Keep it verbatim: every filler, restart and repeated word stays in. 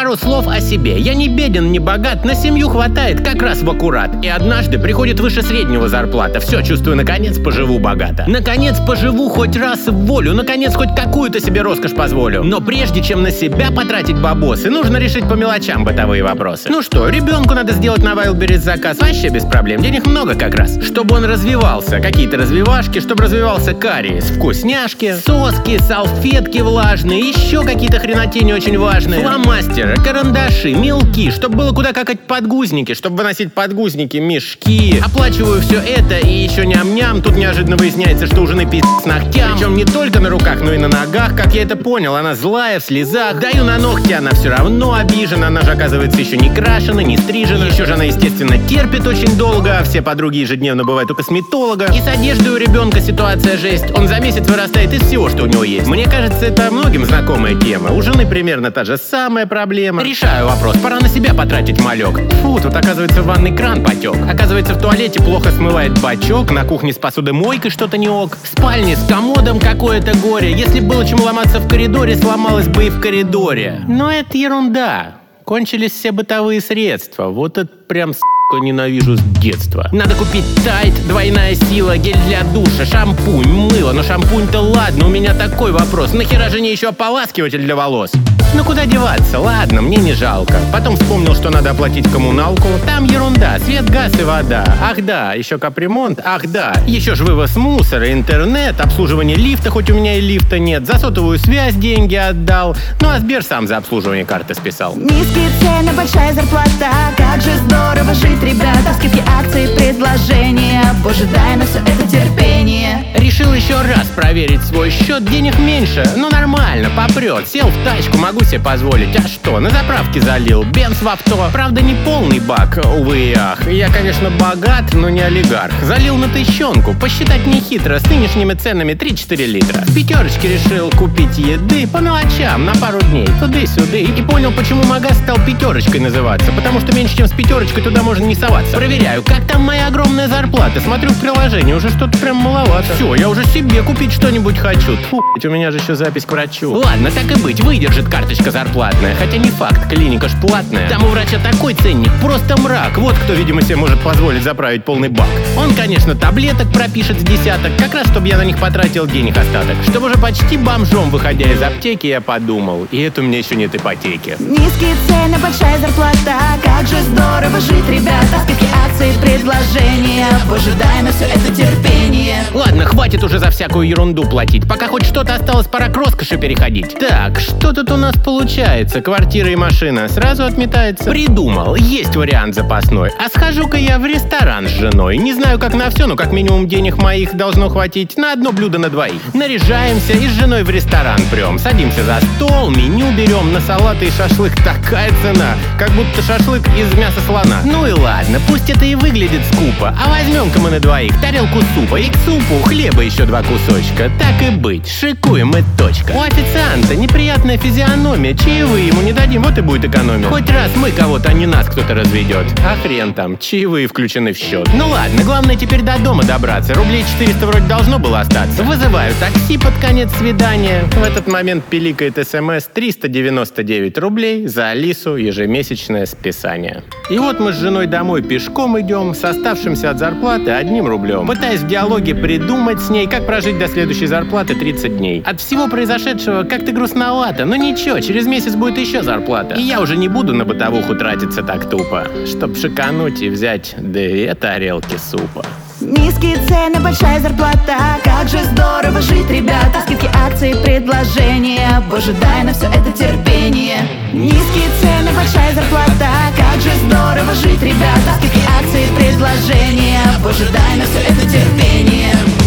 Пару слов о себе. Я не беден, не богат, на семью хватает как раз в аккурат. И однажды приходит выше среднего зарплата. Все, чувствую, наконец поживу богато. Наконец поживу хоть раз в волю. Наконец хоть какую-то себе роскошь позволю. Но прежде чем на себя потратить бабосы, нужно решить по мелочам бытовые вопросы. Ну что, ребенку надо сделать на Wildberries заказ. Вообще без проблем, денег много как раз. Чтобы он развивался, какие-то развивашки, чтобы развивался кариес, вкусняшки, соски, салфетки влажные, еще какие-то хренотени очень важные. Фломастеры, карандаши, мелки, чтобы было куда какать подгузники, чтобы выносить подгузники, мешки. Оплачиваю все это и еще ням-ням. Тут неожиданно выясняется, что у жены пиздец с ногтям. Причем не только на руках, но и на ногах. Как я это понял, она злая, в слезах. Даю на ногти, она все равно обижена. Она же, оказывается, еще не крашена, не стрижена. Еще же она, естественно, терпит очень долго. Все подруги ежедневно бывают у косметолога. И с одеждой у ребенка ситуация жесть. Он за месяц вырастает из всего, что у него есть. Мне кажется, это многим знакомая тема. У жены примерно та же самая проблема. Решаю вопрос, пора на себя потратить малек. Фу, тут оказывается в ванной кран потек. Оказывается, в туалете плохо смывает бачок. На кухне с посудомойкой что-то не ок. В спальне с комодом какое-то горе. Если было чему ломаться в коридоре, сломалось бы и в коридоре. Но это ерунда. Кончились все бытовые средства. Вот это прям с***ка ненавижу с детства. Надо купить Тайд, двойная сила, гель для душа, шампунь, мыло. Но шампунь-то ладно, у меня такой вопрос. Нахера же не еще ополаскиватель для волос? Ну куда деваться? Ладно, мне не жалко. Потом вспомнил, что надо оплатить коммуналку. Там ерунда, свет, газ и вода. Ах да, еще капремонт, ах да. Еще ж вывоз мусора, интернет, обслуживание лифта, хоть у меня и лифта нет. За сотовую связь деньги отдал. Ну а Сбер сам за обслуживание карты списал. Низкие цены, большая зарплата. Как же здорово жить, ребята. Скидки, акции, предложения. Боже, дай на все это терпение. Решил еще раз проверить свой счет. Денег меньше, но нормально, попрет. Сел в тачку, могу себе позволить. А что, на заправке залил, бенз в авто. Правда, не полный бак, увы и ах. Я, конечно, богат, но не олигарх. Залил на тысячонку, посчитать нехитро. С нынешними ценами три-четыре литра. В пятерочке решил купить еды по мелочам на пару дней, туды-сюды. И понял, почему магаз стал пятерочкой называться. Потому что меньше, чем с пятерочкой, туда можно не соваться. Проверяю, как там моя огромная зарплата. Смотрю в приложение, уже что-то прям маловато. Все, я уже себе купить что-нибудь хочу. Тьфу, ведь у меня же еще запись к врачу. Ладно, так и быть, выдержит карточка зарплатная. Хотя не факт, клиника ж платная. Там у врача такой ценник, просто мрак. Вот кто, видимо, себе может позволить заправить полный бак. Он, конечно, таблеток пропишет с десяток. Как раз, чтобы я на них потратил денег остаток. Чтобы уже почти бомжом, выходя из аптеки, я подумал. И это у меня еще нет ипотеки. Низкие цены, большая зарплата. Как же здорово жить, ребята. Скидки, акции, предложения. Боже, дай на все это терпение. Ладно, хватит уже за всякую ерунду платить. Пока хоть что-то осталось, пора к роскоши переходить. Так, что тут у нас получается? Квартира и машина сразу отметается. Придумал, есть вариант запасной. А схожу-ка я в ресторан с женой. Не знаю, как на все, но как минимум денег моих должно хватить на одно блюдо на двоих. Наряжаемся и с женой в ресторан прем. Садимся за стол, меню берем. На салаты и шашлык такая цена, как будто шашлык из мяса слона. Ну и ладно, пусть это и выглядит скупо. А возьмем-ка мы на двоих тарелку супа. И к супу хлеба еще два кусочка. Так и быть, шикуем и точка. У официанта неприятная физиономия. Чаевые ему не дадим, вот и будет экономия. Хоть раз мы кого-то, а не нас кто-то разведет. А хрен там, чаевые включены в счет. Ну ладно, главное теперь до дома добраться. Рублей четыреста вроде должно было остаться. Вызываю такси под конец свидания. В этот момент пиликает смс триста девяносто девять рублей за Алису ежемесячное списание. И вот мы с женой домой пешком идем, с оставшимся от зарплаты одним рублем. Пытаясь в диалоге придумать с ней, как прожить до следующей зарплаты тридцать дней. От всего произошедшего как-то грустновато, но ничего, через месяц будет еще зарплата. И я уже не буду на бытовуху тратиться так тупо, чтоб шикануть и взять две тарелки супа. Низкие цены, большая зарплата. Как же здорово жить, ребята. Скидки, акции, предложения. Боже, дай на все это терпение. Низкие цены, большая зарплата. Как же здорово жить, ребята. Скидки, акции, предложения. Боже, дай на все это терпение.